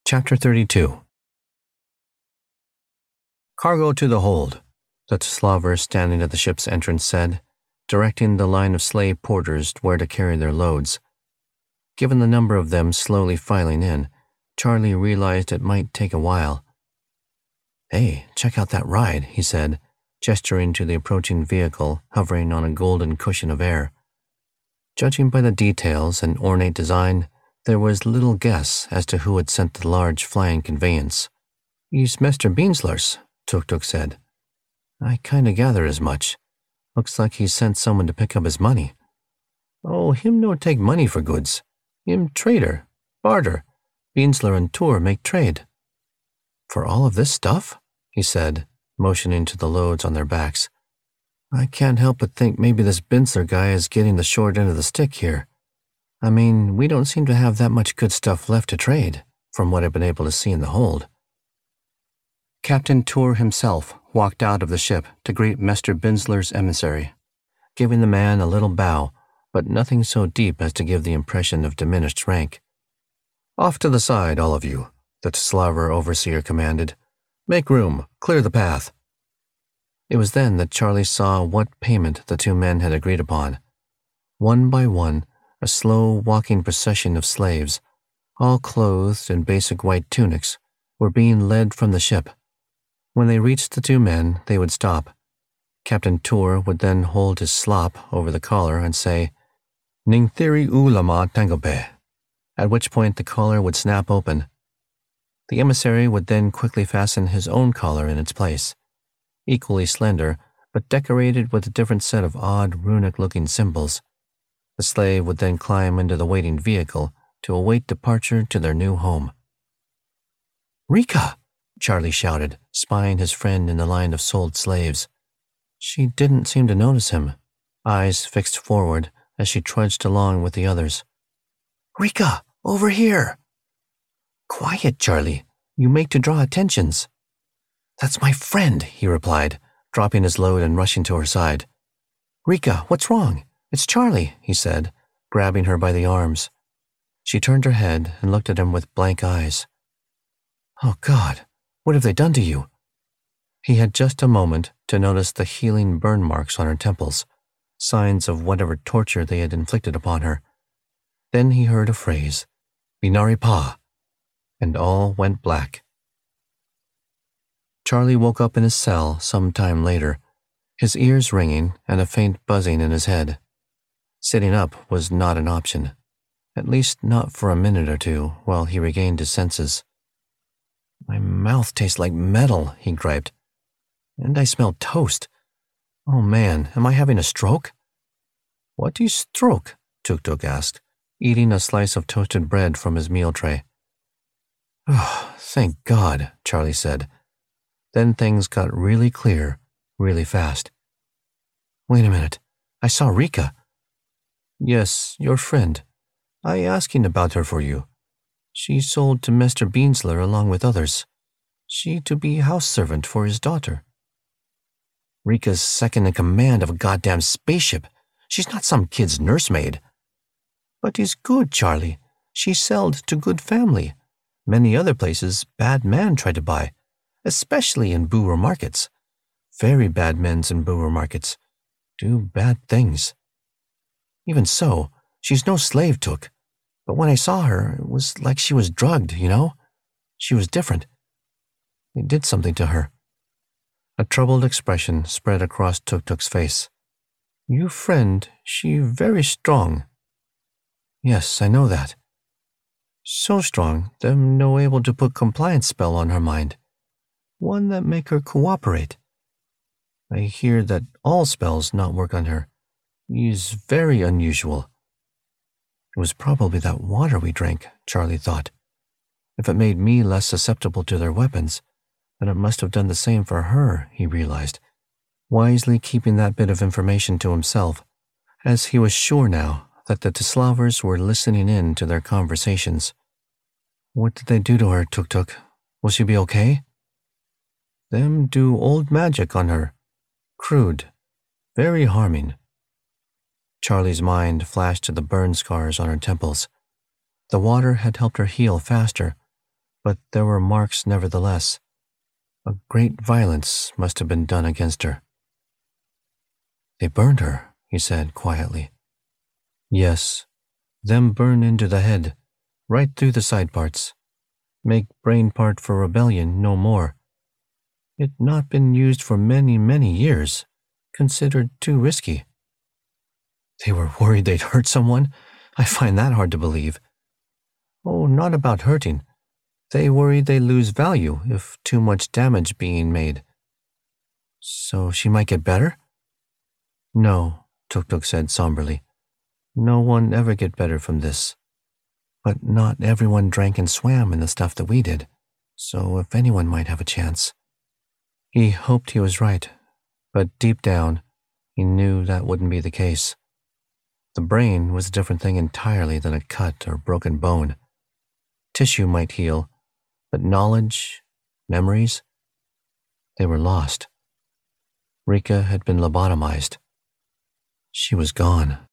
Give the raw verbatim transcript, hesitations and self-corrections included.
Chapter thirty-two. Cargo to the hold, the Slaver standing at the ship's entrance said, directing the line of slave porters where to carry their loads. Given the number of them slowly filing in, Charlie realized it might take a while. "Hey, check out that ride," he said, gesturing to the approaching vehicle hovering on a golden cushion of air. Judging by the details and ornate design, there was little guess as to who had sent the large flying conveyance. "He's Mister Beansler's," Tuk-Tuk said. "I kinda gather as much. Looks like he sent someone to pick up his money." "Oh, him no take money for goods. Him trader, barter. Beansler and Tour make trade." "For all of this stuff?" he said, motioning to the loads on their backs. "I can't help but think maybe this Beansler guy is getting the short end of the stick here. I mean, we don't seem to have that much good stuff left to trade, from what I've been able to see in the hold." Captain Tour himself walked out of the ship to greet Mister Beansler's emissary, giving the man a little bow, but nothing so deep as to give the impression of diminished rank. "Off to the side, all of you," the Slaver overseer commanded. "Make room, clear the path." It was then that Charlie saw what payment the two men had agreed upon. One by one, a slow walking procession of slaves, all clothed in basic white tunics, were being led from the ship. When they reached the two men, they would stop. Captain Tour would then hold his slop over the collar and say, "Ning thiri ulama tangope," at which point the collar would snap open. The emissary would then quickly fasten his own collar in its place. Equally slender, but decorated with a different set of odd runic-looking symbols. The slave would then climb into the waiting vehicle to await departure to their new home. "Rika!" Charlie shouted, spying his friend in the line of sold slaves. She didn't seem to notice him, eyes fixed forward as she trudged along with the others. "Rika, over here!" "Quiet, Charlie. You make to draw attentions." "That's my friend," he replied, dropping his load and rushing to her side. "Rika, what's wrong? It's Charlie," he said, grabbing her by the arms. She turned her head and looked at him with blank eyes. "Oh, God, what have they done to you?" He had just a moment to notice the healing burn marks on her temples, signs of whatever torture they had inflicted upon her. Then he heard a phrase, "Binari Pa," and all went black. Charlie woke up in his cell some time later, his ears ringing and a faint buzzing in his head. Sitting up was not an option, at least not for a minute or two while he regained his senses. "My mouth tastes like metal," he griped. "And I smell toast. Oh man, am I having a stroke?" "What is stroke?" Tuk-Tuk asked, eating a slice of toasted bread from his meal tray. "Oh, thank God," Charlie said. Then things got really clear, really fast. "Wait a minute. I saw Rika." "Yes, your friend. I asking about her for you. She sold to Mister Beansler along with others. She to be house servant for his daughter." "Rika's second in command of a goddamn spaceship. She's not some kid's nursemaid." "But is good, Charlie. She sold to good family. Many other places bad man tried to buy, especially in Boer markets. Very bad men's in Boer markets. Do bad things. Even so, she's no slave took. But when I saw her, it was like she was drugged, you know? She was different. They did something to her." A troubled expression spread across Tuk-Tuk's face. "You friend, she very strong." "Yes, I know that." "So strong, them no able to put compliance spell on her mind. One that make her cooperate. I hear that all spells not work on her. Is very unusual." It was probably that water we drank, Charlie thought. If it made me less susceptible to their weapons, then it must have done the same for her, he realized, wisely keeping that bit of information to himself, as he was sure now that the Teslavers were listening in to their conversations. "What did they do to her, Tuk-Tuk? Will she be okay?" "Them do old magic on her. Crude. Very harming." Charlie's mind flashed to the burn scars on her temples. The water had helped her heal faster, but there were marks nevertheless. A great violence must have been done against her. They burned her, he said quietly. Yes, them burn into the head, right through the side parts. Make brain part for rebellion no more. It not been used for many, many years. Considered too risky. They were worried they'd hurt someone? I find that hard to believe. Oh, not about hurting. They worried they lose value if too much damage being made. So she might get better? No, Tuk-Tuk said somberly. No one ever get better from this. But not everyone drank and swam in the stuff that we did, so if anyone might have a chance. He hoped he was right, but deep down, he knew that wouldn't be the case. The brain was a different thing entirely than a cut or broken bone. Tissue might heal, but knowledge, memories, they were lost. Rika had been lobotomized. She was gone.